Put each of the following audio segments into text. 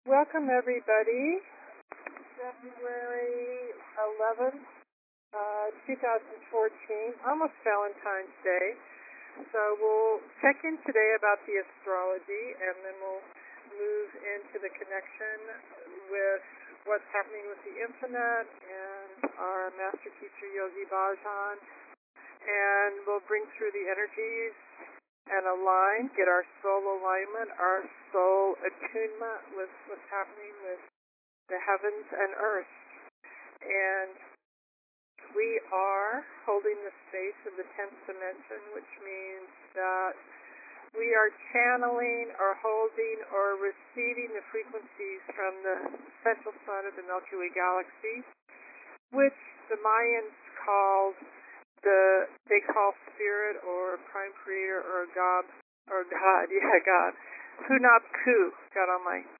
Welcome, everybody. February 11th, 2014, almost Valentine's Day. So we'll check in today about the astrology, and then we'll move into the connection with what's happening with the infinite and our master teacher, Yogi Bhajan. And we'll bring through the energies and align, get our soul alignment, our soul attunement with what's happening with the heavens and earth. And we are holding the space of the 10th dimension, which means that we are channeling or holding or receiving the frequencies from the central sun of the Milky Way galaxy, which the Mayans they call spirit or prime creator or God, God. Hunab Ku. Got all my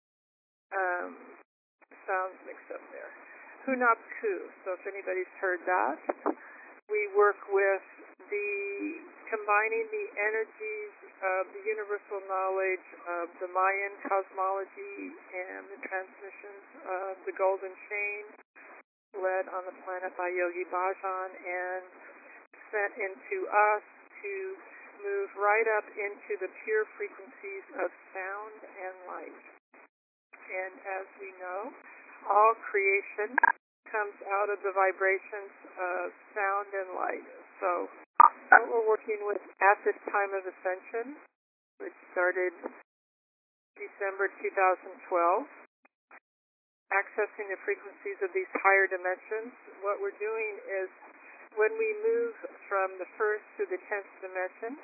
sounds mixed up there. Hunab Ku. So if anybody's heard that, we work with combining the energies of the universal knowledge of the Mayan cosmology and the transmissions of the Golden Chain, led on the planet by Yogi Bhajan and sent into us to move right up into the pure frequencies of sound and light. And as we know, all creation comes out of the vibrations of sound and light. So what we're working with at this time of ascension, which started December 2012, accessing the frequencies of these higher dimensions, what we're doing is when we move from the first to the 10th dimension,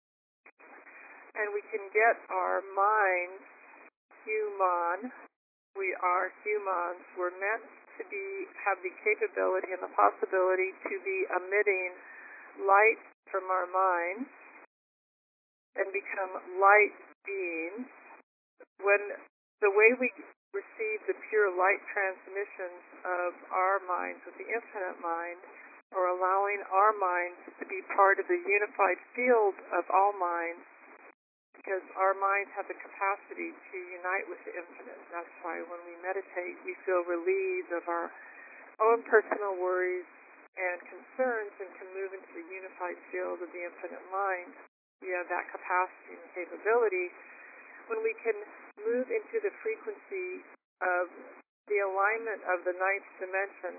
and we can get our minds human, we are humans, we're meant to have the capability and the possibility to be emitting light from our minds and become light beings. When the way we receive the pure light transmissions of our minds with the infinite mind, or allowing our minds to be part of the unified field of all minds, because our minds have the capacity to unite with the infinite. That's why when we meditate, we feel relieved of our own personal worries and concerns and can move into the unified field of the infinite mind. We have that capacity and capability when we can move into the frequency of the alignment of the 9th dimension.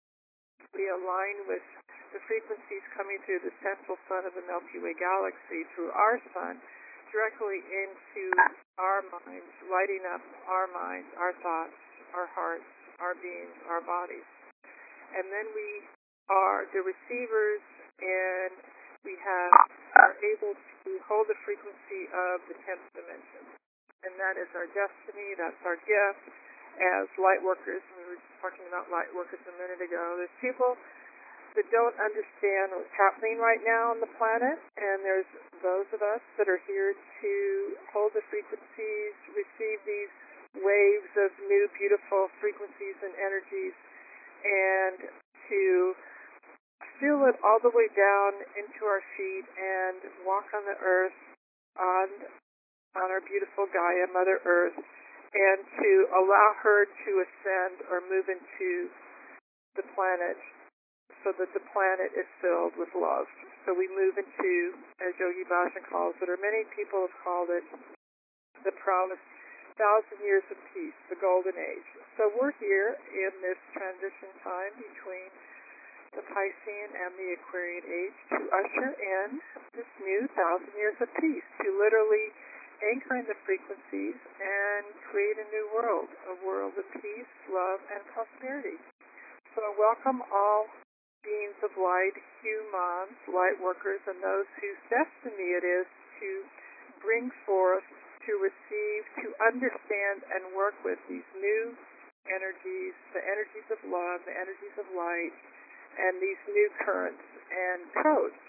We align with the frequencies coming through the central sun of the Milky Way galaxy, through our sun, directly into our minds, lighting up our minds, our thoughts, our hearts, our beings, our bodies. And then we are the receivers, and we are able to hold the frequency of the 10th dimension. And that is our destiny, that's our gift as light workers. We were just talking about light workers a minute ago. There's people that don't understand what's happening right now on the planet, and there's those of us that are here to hold the frequencies, receive these waves of new beautiful frequencies and energies, and to feel it all the way down into our feet and walk on the earth, on our beautiful Gaia, Mother Earth, and to allow her to ascend or move into the planet so that the planet is filled with love. So we move into, as Yogi Bhajan calls it, or many people have called it, the promised 1,000 years of peace, the Golden Age. So we're here in this transition time between the Piscean and the Aquarian age to usher in this new 1,000 years of peace, to literally anchor in the frequencies and create a new world, a world of peace, love, and prosperity. So welcome all beings of light, humans, light workers, and those whose destiny it is to bring forth, to receive, to understand, and work with these new energies, the energies of love, the energies of light, and these new currents and codes.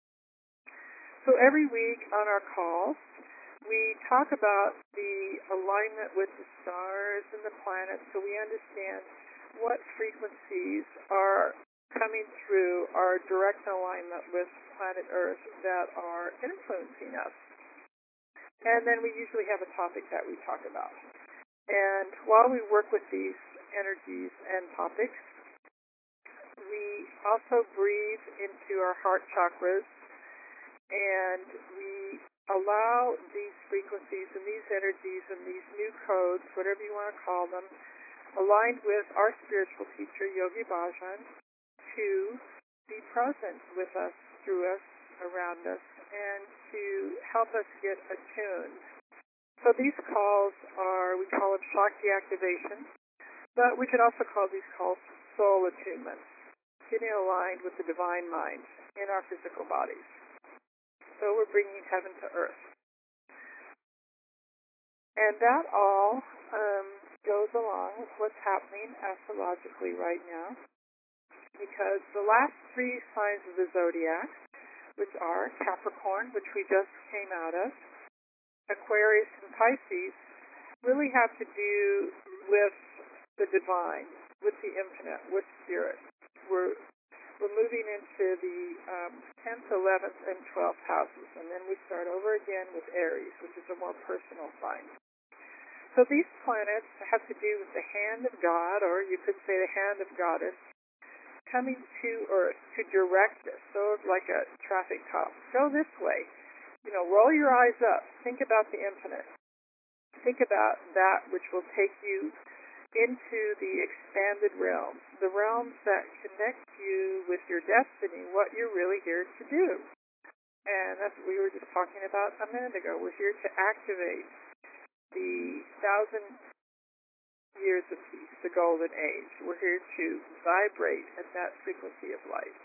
So every week on our calls, we talk about the alignment with the stars and the planets, so we understand what frequencies are coming through our direct alignment with planet Earth that are influencing us. And then we usually have a topic that we talk about. And while we work with these energies and topics, we also breathe into our heart chakras, and we allow these frequencies and these energies and these new codes, whatever you want to call them, aligned with our spiritual teacher, Yogi Bhajan, to be present with us, through us, around us, and to help us get attuned. So these calls are, we call them Shakti activation, but we could also call these calls soul attunements, getting aligned with the divine mind in our physical bodies. So we're bringing heaven to earth. And that all goes along with what's happening astrologically right now, because the last three signs of the zodiac, which are Capricorn, which we just came out of, Aquarius and Pisces, really have to do with the divine, with the infinite, with spirit. We're moving into the 10th, 11th, and 12th houses, and then we start over again with Aries, which is a more personal sign. So these planets have to do with the hand of God, or you could say the hand of Goddess, coming to Earth to direct us, sort of like a traffic cop. Go this way. Roll your eyes up. Think about the infinite. Think about that which will take you into the expanded realms, the realms that connect you with your destiny, what you're really here to do. And that's what we were just talking about a minute ago. We're here to activate the 1,000 years of peace, the golden age. We're here to vibrate at that frequency of light.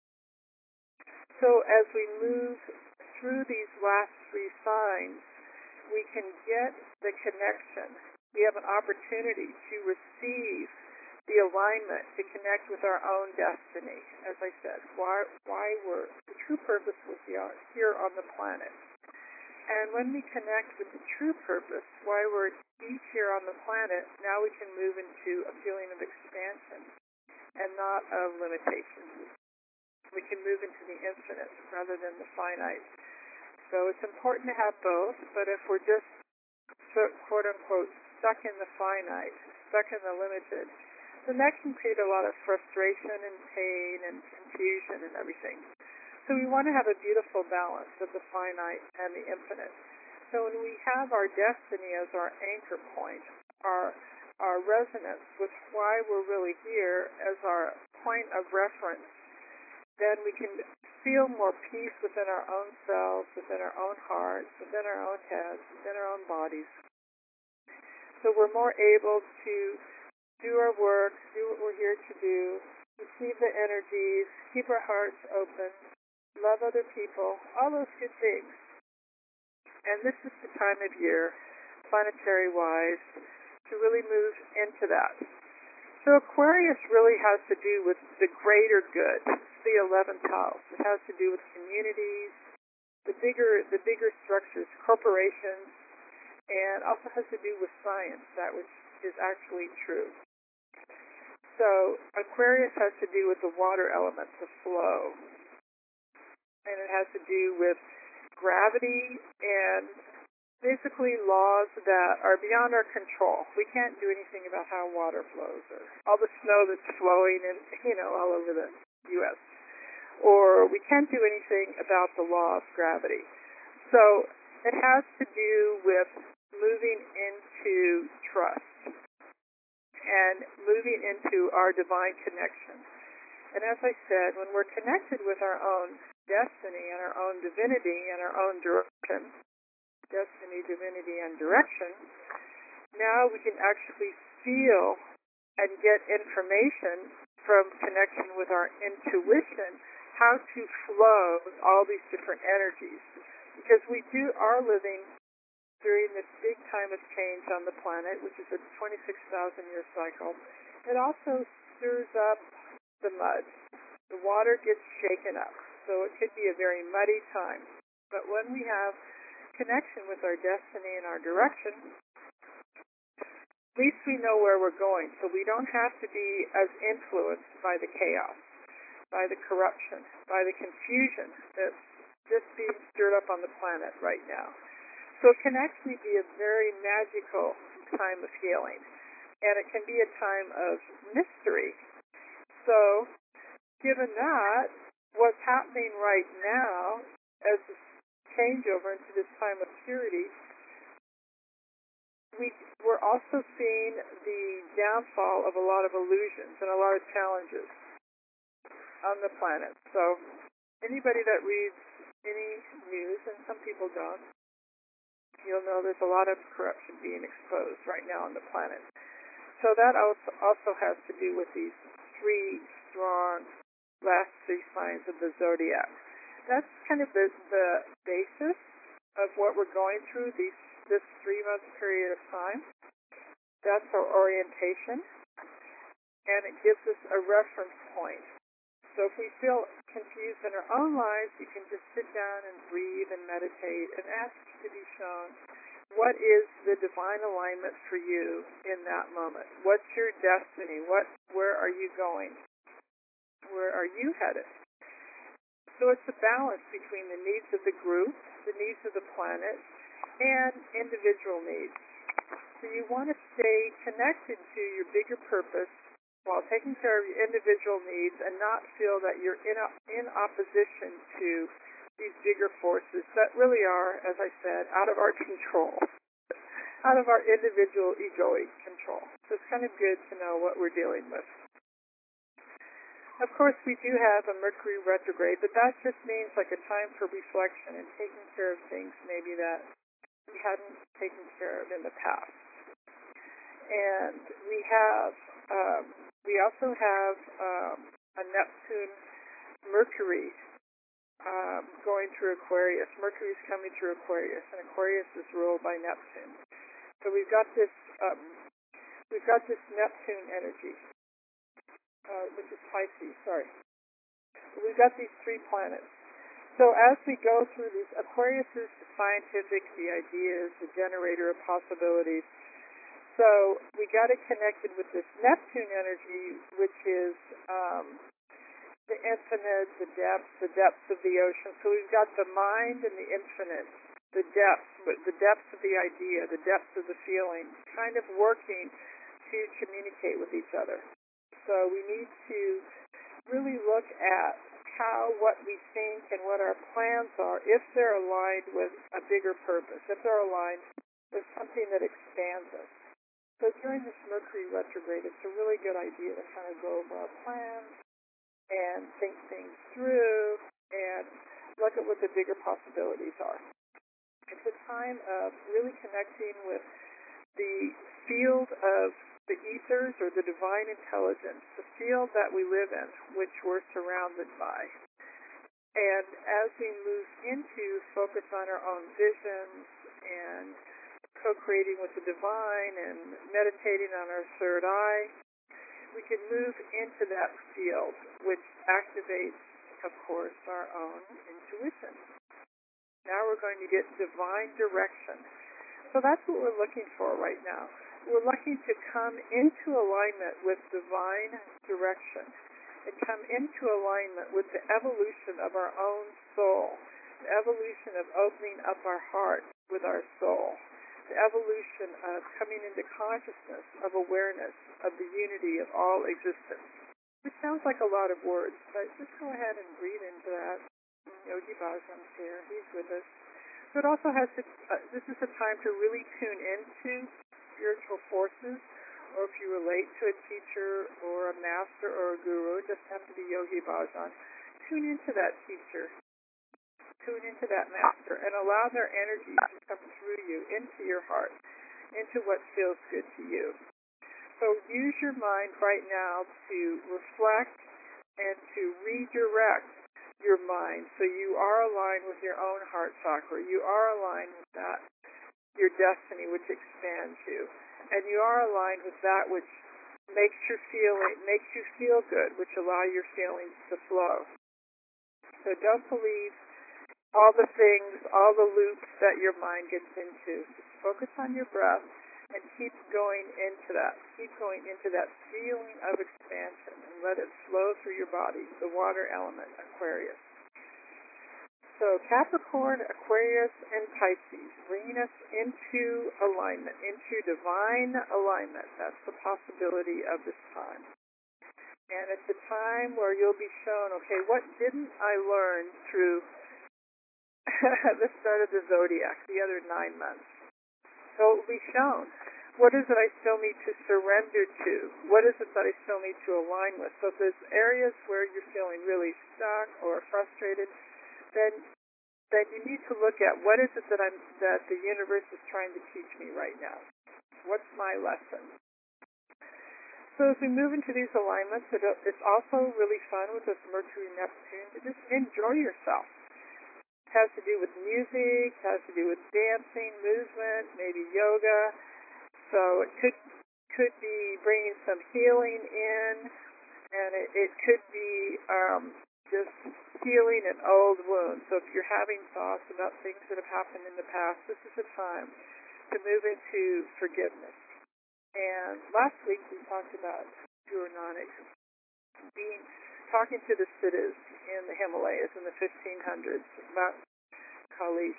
So as we move through these last three signs, we can get the connection. We have an opportunity to receive the alignment, to connect with our own destiny. As I said, why we're, the true purpose was here on the planet. And when we connect with the true purpose, why we're each here on the planet, now we can move into a feeling of expansion and not of limitation. We can move into the infinite rather than the finite. So it's important to have both, but if we're just, quote-unquote, stuck in the finite, stuck in the limited, then that can create a lot of frustration and pain and confusion and everything. So we want to have a beautiful balance of the finite and the infinite. So when we have our destiny as our anchor point, our resonance with why we're really here as our point of reference, then we can feel more peace within our own selves, within our own hearts, within our own heads, within our own bodies. So we're more able to do our work, do what we're here to do, receive the energies, keep our hearts open, love other people, all those good things. And this is the time of year, planetary-wise, to really move into that. So Aquarius really has to do with the greater good. It's the 11th house. It has to do with communities, the bigger structures, corporations, and also has to do with science, that which is actually true. So Aquarius has to do with the water element, the flow. And it has to do with gravity and basically laws that are beyond our control. We can't do anything about how water flows or all the snow that's flowing in, all over the U.S. Or we can't do anything about the law of gravity. So it has to do with moving into trust and moving into our divine connection. And as I said, when we're connected with our own destiny and our own divinity and our own direction, destiny, divinity, and direction, now we can actually feel and get information from connection with our intuition, how to flow with all these different energies. Because we are living during this big time of change on the planet, which is a 26,000-year cycle. It also stirs up the mud. The water gets shaken up. So it could be a very muddy time. But when we have connection with our destiny and our direction, at least we know where we're going. So we don't have to be as influenced by the chaos, by the corruption, by the confusion that's just being stirred up on the planet right now. So it can actually be a very magical time of healing. And it can be a time of mystery. So, given that, what's happening right now as this changeover into this time of purity, we're also seeing the downfall of a lot of illusions and a lot of challenges on the planet. So anybody that reads any news, and some people don't, you'll know there's a lot of corruption being exposed right now on the planet. So that also has to do with these three strong last three signs of the zodiac. That's kind of the basis of what we're going through this 3-month period of time. That's our orientation, and it gives us a reference point. So if we feel confused in our own lives, you can just sit down and breathe and meditate and ask to be shown what is the divine alignment for you in that moment. What's your destiny? Where are you going? Where are you headed? So it's a balance between the needs of the group, the needs of the planet, and individual needs. So you want to stay connected to your bigger purpose while taking care of your individual needs and not feel that you're in opposition to these bigger forces that really are, as I said, out of our control, out of our individual egoic control. So it's kind of good to know what we're dealing with. Of course, we do have a Mercury retrograde, but that just means like a time for reflection and taking care of things maybe that we hadn't taken care of in the past. And we also have a Neptune Mercury going through Aquarius. Mercury's coming through Aquarius, and Aquarius is ruled by Neptune. So we've got this Neptune energy, which is Pisces. Sorry, we've got these three planets. So as we go through these, Aquarius is the scientific, the ideas, the generator of possibilities. So we got it connected with this Neptune energy, which is the infinite, the depths of the ocean. So we've got the mind and the infinite, the depths of the idea, the depths of the feeling, kind of working to communicate with each other. So we need to really look at what we think and what our plans are, if they're aligned with a bigger purpose, if they're aligned with something that expands us. So during this Mercury retrograde, it's a really good idea to kind of go over our plans and think things through and look at what the bigger possibilities are. It's a time of really connecting with the field of the ethers or the divine intelligence, the field that we live in, which we're surrounded by. And as we move into focus on our own visions and co-creating with the divine and meditating on our third eye, we can move into that field, which activates, of course, our own intuition. Now we're going to get divine direction. So that's what we're looking for right now. We're looking to come into alignment with divine direction and come into alignment with the evolution of our own soul, the evolution of opening up our heart with our soul, the evolution of coming into consciousness, of awareness, of the unity of all existence. Which sounds like a lot of words, but just go ahead and breathe into that. Yogi Bhajan's here. He's with us. So it also has to, this is a time to really tune into spiritual forces, or if you relate to a teacher or a master or a guru, it doesn't have to be Yogi Bhajan. Tune into that teacher. Tune into that master and allow their energy to come through you, into your heart, into what feels good to you. So use your mind right now to reflect and to redirect your mind so you are aligned with your own heart chakra. You are aligned with that, your destiny, which expands you. And you are aligned with that which makes you feel good, which allow your feelings to flow. So don't believe all the things, all the loops that your mind gets into. Just focus on your breath and keep going into that. Keep going into that feeling of expansion and let it flow through your body, the water element, Aquarius. So Capricorn, Aquarius, and Pisces. Bring bringing us into alignment, into divine alignment. That's the possibility of this time. And it's a time where you'll be shown, okay, what didn't I learn through the start of the zodiac, the other 9 months? So it will be shown. What is it I still need to surrender to? What is it that I still need to align with? So if there's areas where you're feeling really stuck or frustrated, then you need to look at what is it that the universe is trying to teach me right now. What's my lesson? So as we move into these alignments, it's also really fun with this Mercury Neptune to just enjoy yourself. It has to do with music, has to do with dancing, movement, maybe yoga. So it could be bringing some healing in, and it could be just healing an old wound. So if you're having thoughts about things that have happened in the past, this is the time to move into forgiveness. And last week we talked about Guru Nanak talking to the Siddhas in the Himalayas in the 1500s about Kailash,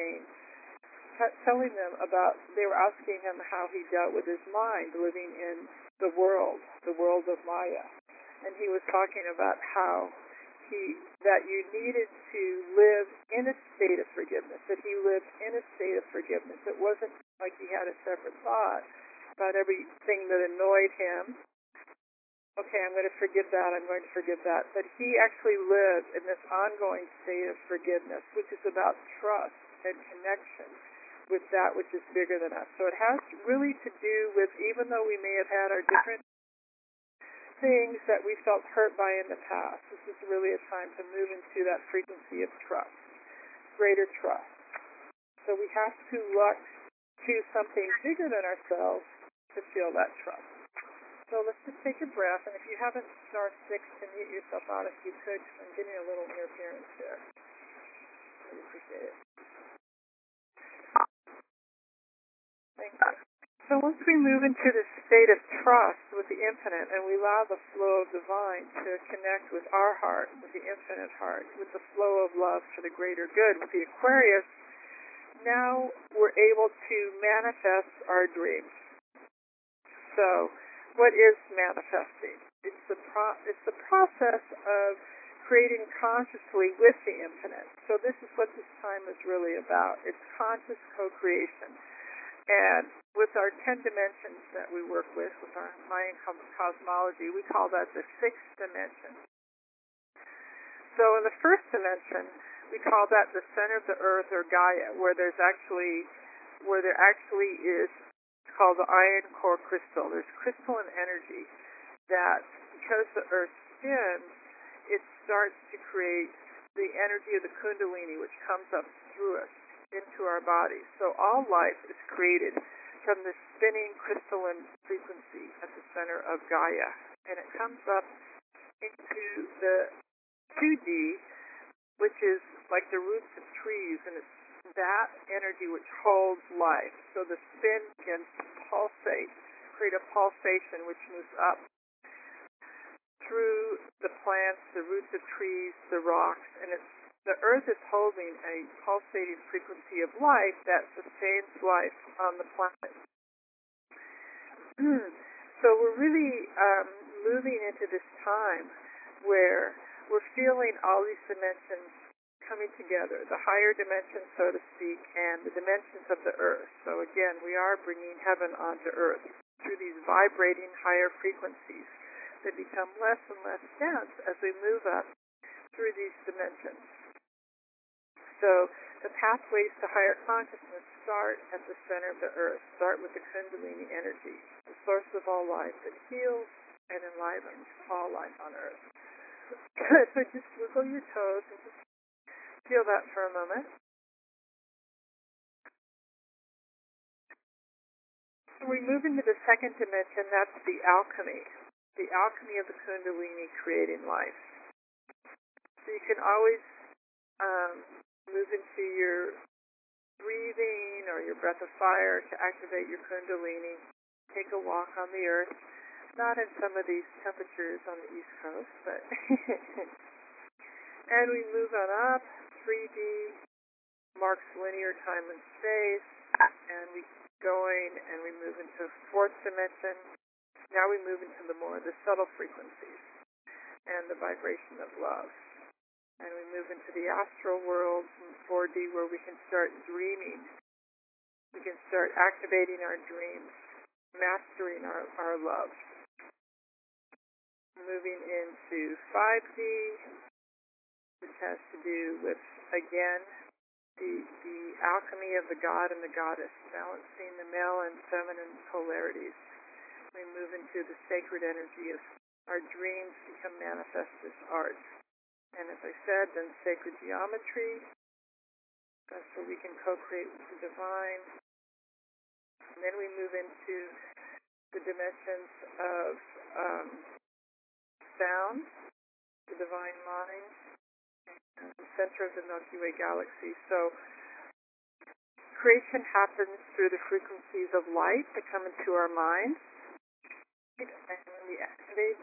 telling them about, they were asking him how he dealt with his mind living in the world of Maya. And he was talking about how that you needed to live in a state of forgiveness, that he lived in a state of forgiveness. It wasn't like he had a separate thought about everything that annoyed him. Okay, I'm going to forgive that, I'm going to forgive that. But he actually lived in this ongoing state of forgiveness, which is about trust and connection with that which is bigger than us. So it has really to do with, even though we may have had our different things that we felt hurt by in the past, this is really a time to move into that frequency of trust, greater trust. So we have to look to something bigger than ourselves to feel that trust. So let's just take a breath, and if you haven't star 6 to mute yourself out, if you could, I'm getting a little interference there. Really appreciate it. Thank you. So once we move into this state of trust with the infinite, and we allow the flow of divine to connect with our heart, with the infinite heart, with the flow of love for the greater good, with the Aquarius, now we're able to manifest our dreams. So what is manifesting? It's the process of creating consciously with the infinite. So this is what this time is really about. It's conscious co-creation. And with our 10 dimensions that we work with our Mayan cosmology, we call that the 6th dimension. So in the first dimension, we call that the center of the earth, or Gaia, where there actually is called the iron core crystal. There's crystalline energy that, because the earth spins, it starts to create the energy of the Kundalini, which comes up through us into our bodies. So all life is created from the spinning crystalline frequency at the center of Gaia. And it comes up into the 2D, which is like the roots of trees, and it's that energy which holds life. So the spin can pulsate, create a pulsation which moves up through the plants, the roots of trees, the rocks, and the earth is holding a pulsating frequency of life that sustains life on the planet. So we're really moving into this time where we're feeling all these dimensions coming together, the higher dimensions, so to speak, and the dimensions of the earth. So again, we are bringing heaven onto earth through these vibrating higher frequencies that become less and less dense as we move up through these dimensions. So the pathways to higher consciousness start at the center of the earth, start with the Kundalini energy, the source of all life that heals and enlivens all life on earth. So just wiggle your toes and just feel that for a moment. So we move into the second dimension, that's the alchemy of the Kundalini creating life. So you can always move into your breathing or your breath of fire to activate your Kundalini. Take a walk on the earth, not in some of these temperatures on the East Coast, but and we move on up 3D, marks linear time and space, and we keep going, and we move into a fourth dimension. Now we move into the subtle frequencies and the vibration of love. And we move into the astral world in 4D, where we can start dreaming. We can start activating our dreams, mastering our love. Moving into 5D, which has to do with, again, the alchemy of the god and the goddess, balancing the male and feminine polarities. We move into the sacred energy of our dreams become manifest as art. And as I said, then sacred geometry, that's where we can co-create with the divine. And then we move into the dimensions of sound, the divine mind, and the center of the Milky Way galaxy. So creation happens through the frequencies of light that come into our minds. And when we activate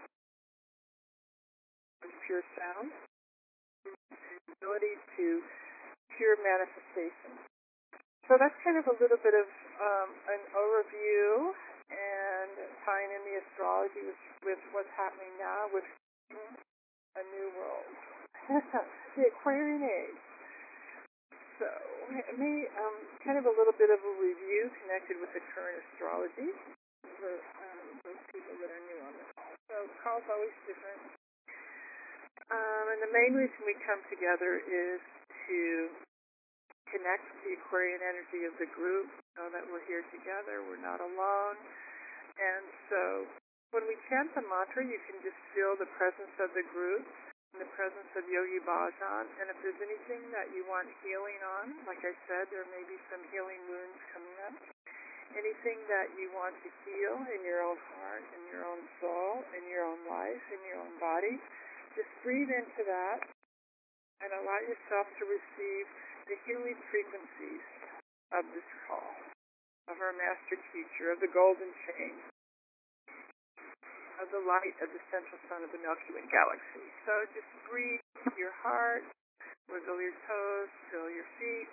pure sound, the ability to pure manifestation. So that's kind of a little bit of an overview and tying in the astrology with what's happening now with a new world, the Aquarian age. So kind of a little bit of a review connected with the current astrology for those people that are new on the call. So the call's always different. And the main reason we come together is to connect with the Aquarian energy of the group, know that we're here together, we're not alone. And so when we chant the mantra, you can just feel the presence of the group and the presence of Yogi Bhajan. And if there's anything that you want healing on, like I said, there may be some healing wounds coming up. Anything that you want to heal in your own heart, in your own soul, in your own life, in your own body, just breathe into that and allow yourself to receive the healing frequencies of this call, of our master teacher, of the golden chain, of the light of the central sun of the Milky Way galaxy. So just breathe your heart, wiggle your toes, feel your feet.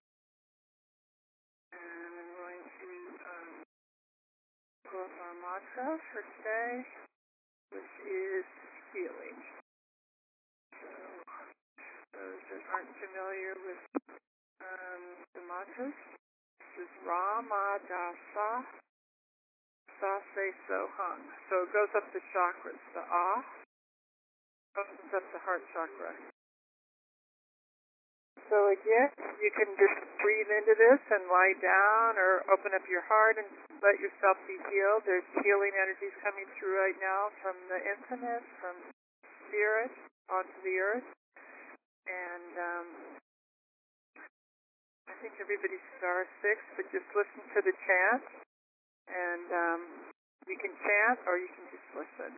And I'm going to go up our mantra for today, which is healing. So those that aren't familiar with the mantras, this is Ramadasa Sase Soham. So it goes up the chakras. The Ah opens up the heart chakra. So again, you can just breathe into this and lie down or open up your heart and let yourself be healed. There's healing energies coming through right now from the infinite, from spirit onto the earth. And I think everybody's star 6, but just listen to the chant. And you can chant or you can just listen.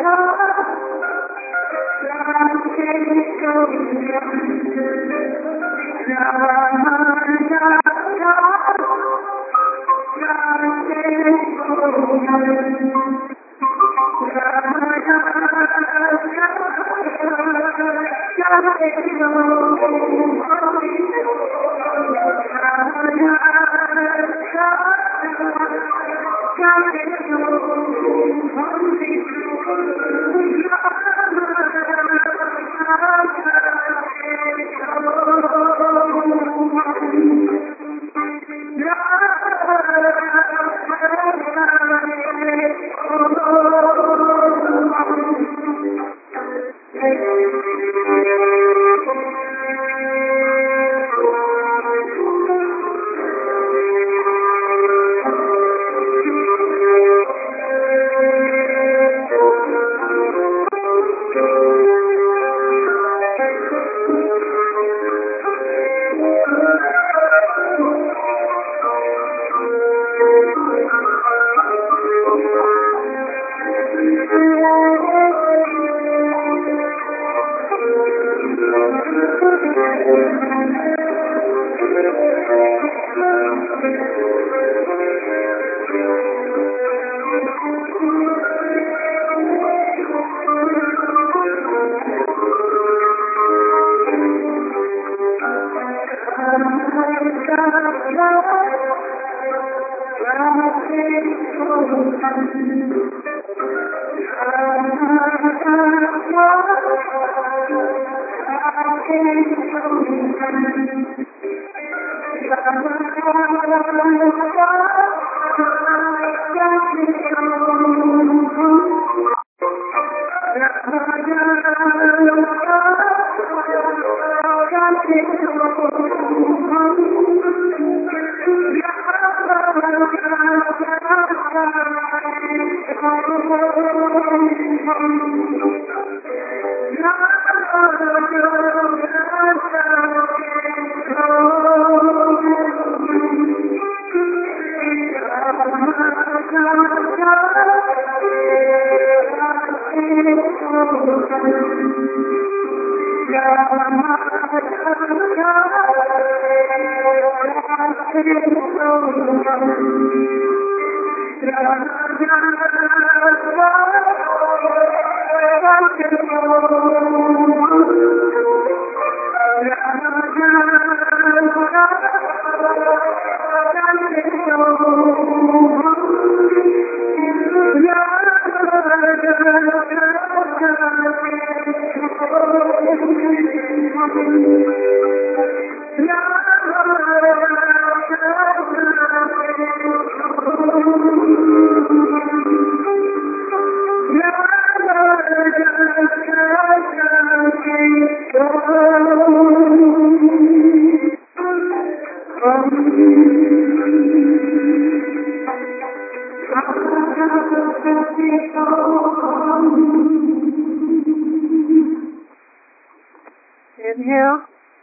Inhale.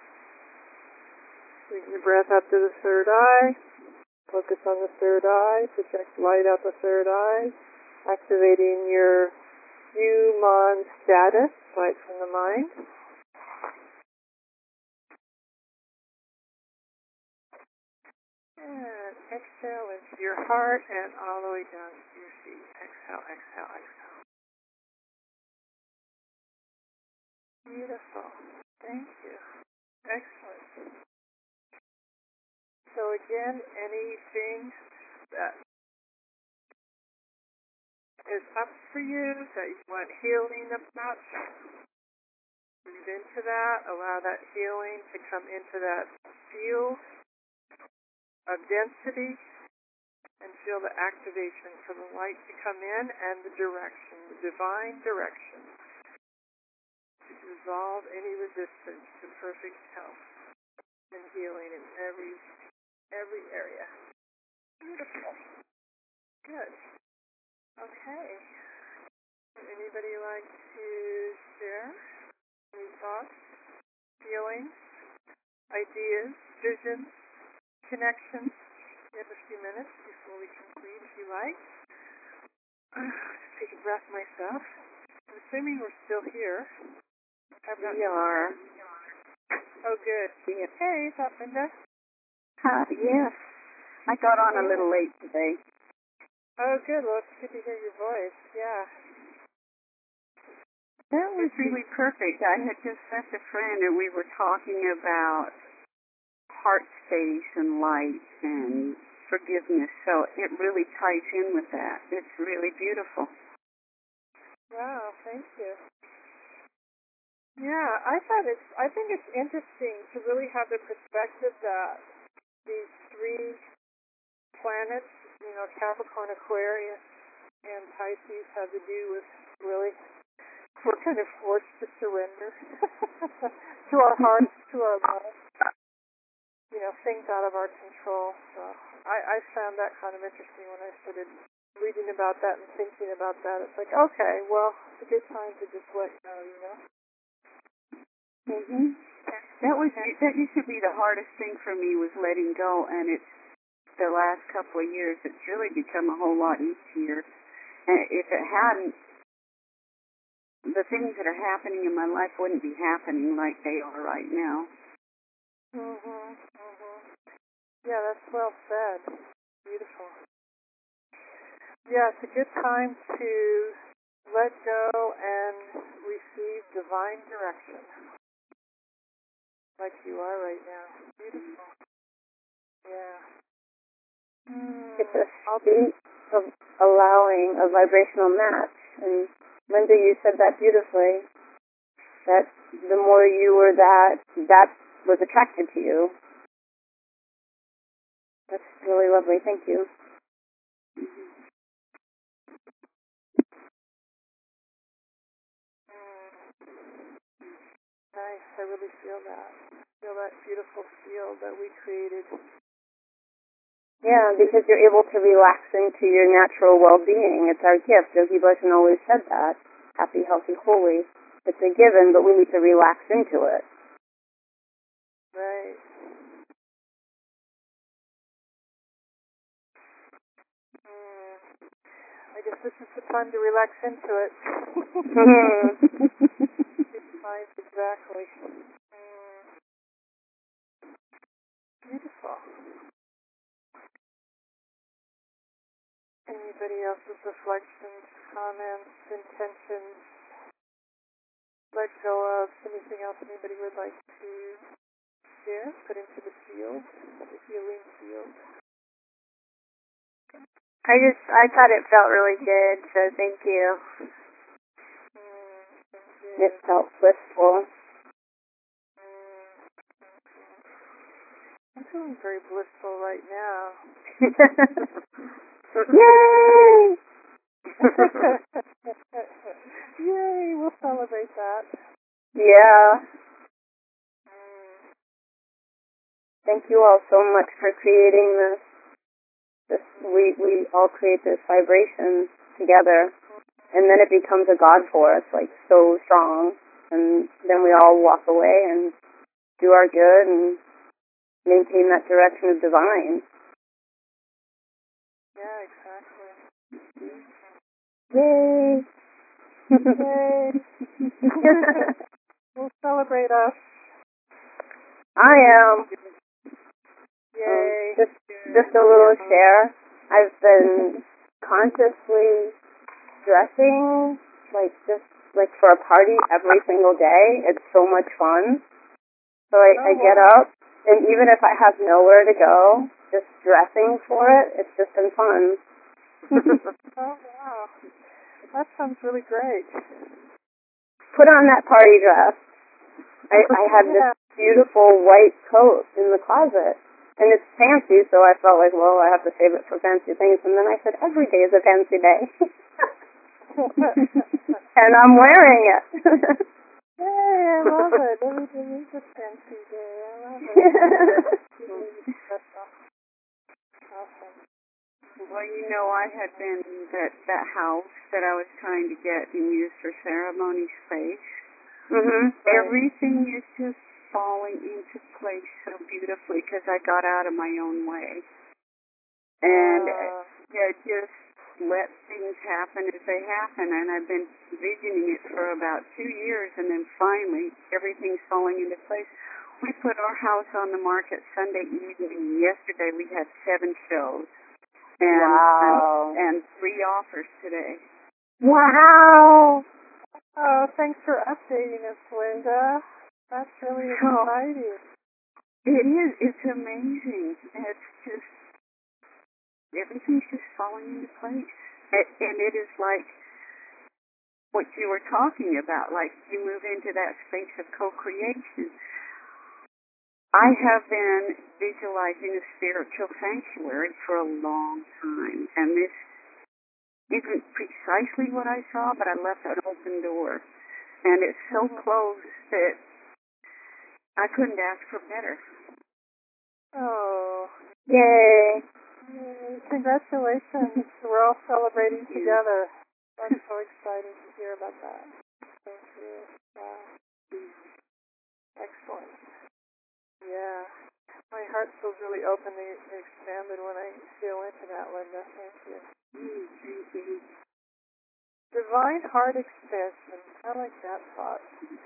Bring your breath up to the third eye. Focus on the third eye. Project light out the third eye. Activating your Human status, light from the mind. And exhale into your heart and all the way down to your feet. Exhale, exhale, exhale. Beautiful. Thank you. Excellent. So again, anything that is up for you, that you want healing about, breathe into that. Allow that healing to come into that field of density and feel the activation for the light to come in and the direction, the divine direction, to dissolve any resistance to perfect health and healing in every area. Beautiful. Good. Okay. Would anybody like to share any thoughts, feelings, ideas, visions, connections? We have a few minutes before we conclude, if you like. Just take a breath myself. assuming we're still here. We are. Oh, good. Yeah. Hey, is that Linda? Yes. I got on a little late today. Oh, good. Well, it's good to hear your voice. Yeah. That was really perfect. I had just met a friend and we were talking about heart space and light and forgiveness. So it really ties in with that. It's really beautiful. Wow, thank you. Yeah, I think it's interesting to really have the perspective that these three planets, Capricorn, Aquarius, and Pisces have to do with really, we're kind of forced to surrender to our hearts, to our love, things out of our control. So I found that kind of interesting when I started reading about that and thinking about that. It's like, okay, well, it's a good time to just let go, Mhm. That used to be the hardest thing for me, was letting go, and it's the last couple of years it's really become a whole lot easier. And if it hadn't, the things that are happening in my life wouldn't be happening like they are right now. Yeah, that's well said. Beautiful. Yeah, it's a good time to let go and receive divine direction, like you are right now. Beautiful. Yeah. It's a state of allowing a vibrational match. And Linda, you said that beautifully, that the more you were that was attracted to you. That's really lovely. Thank you. Nice. I really feel that. Feel that beautiful field that we created. Yeah, because you're able to relax into your natural well-being. It's our gift. Yogi Bhajan always said that. Happy, healthy, holy. It's a given, but we need to relax into it. Right. I guess this is the time to relax into it. Nice, exactly. Beautiful. Anybody else's reflections, comments, intentions, let go of, anything else anybody would like to share, put into the field, the healing field? I thought it felt really good, so thank you. It felt blissful. I'm feeling very blissful right now. Yay! Yay, we'll celebrate that. Yeah. Thank you all so much for creating this. We all create this vibration together, and then it becomes a God force, like so strong, and then we all walk away and do our good and maintain that direction of divine. Yeah, exactly. Yay! Yay! We'll celebrate us. I am. Yay. Just a little share. I've been consciously dressing like for a party every single day. It's so much fun. So I get up, and even if I have nowhere to go, just dressing for it, it's just been fun. Oh, wow. That sounds really great. Put on that party dress. I had this beautiful white coat in the closet, and it's fancy, so I felt like, well, I have to save it for fancy things. And then I said, every day is a fancy day. And I'm wearing it. Yay, I love it. Every day is a fancy day. I love it. Awesome. Well, I had been that house that I was trying to get and use for ceremony space. Everything is just falling into place so beautifully because I got out of my own way. And let things happen as they happen, and I've been visioning it for about 2 years, and then finally everything's falling into place. We put our house on the market Sunday evening. Yesterday we had 7 shows, and Wow. and 3 offers today. Wow. Oh, thanks for updating us, Linda. That's really exciting. It is. It's amazing. It's just, everything's just falling into place. And it is like what you were talking about, like you move into that space of co-creation. I have been visualizing a spiritual sanctuary for a long time, and this isn't precisely what I saw, but I left an open door. And it's so close that I couldn't ask for better. Oh. Yay. Congratulations. We're all celebrating together. I'm so excited to hear about that. Thank you. Wow. Excellent. Yeah. My heart feels really open and expanded when I feel into that, Linda. Thank you. Thank you. Divine heart expansion. I like that thought.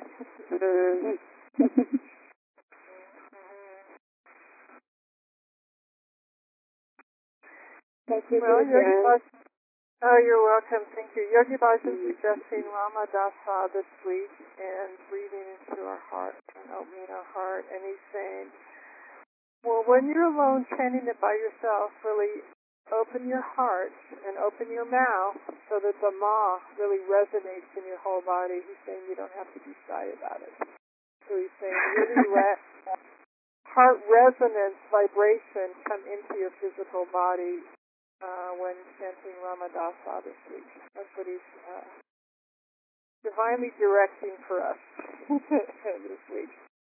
Thank you, Well, Yogi Jen. Bhajan. Oh, you're welcome. Thank you. Yogi Bhajan suggesting Rama Dasa this week and breathing into our heart and opening our heart. And he's saying, well, when you're alone chanting it by yourself, really open your heart and open your mouth so that the ma really resonates in your whole body. He's saying you don't have to be shy about it. So he's saying really let heart resonance, vibration come into your physical body when chanting Ramadasa this week. That's what he's divinely directing for us this week.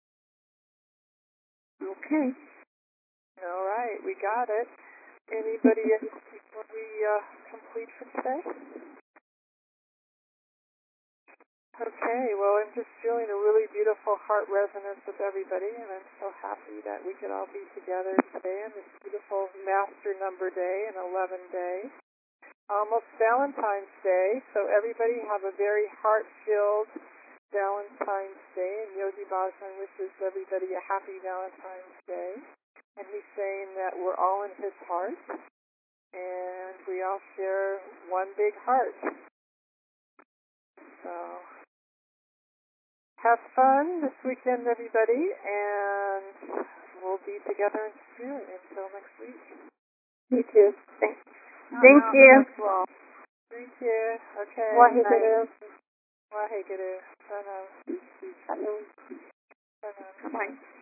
Okay. All right, we got it. Anybody else before we complete for today? Okay, well, I'm just feeling a really beautiful heart resonance with everybody, and I'm so happy that we could all be together today on this beautiful Master Number Day and 11 Day. Almost Valentine's Day, so everybody have a very heart-filled Valentine's Day, and Yogi Bhajan wishes everybody a happy Valentine's Day. And he's saying that we're all in his heart, and we all share one big heart. So have fun this weekend, everybody, and we'll be together in spirit until next week. You too. Thank you. Thank you. Okay. Waheguru. Waheguru. Pranam. Pranam. Pranam. Bye-bye.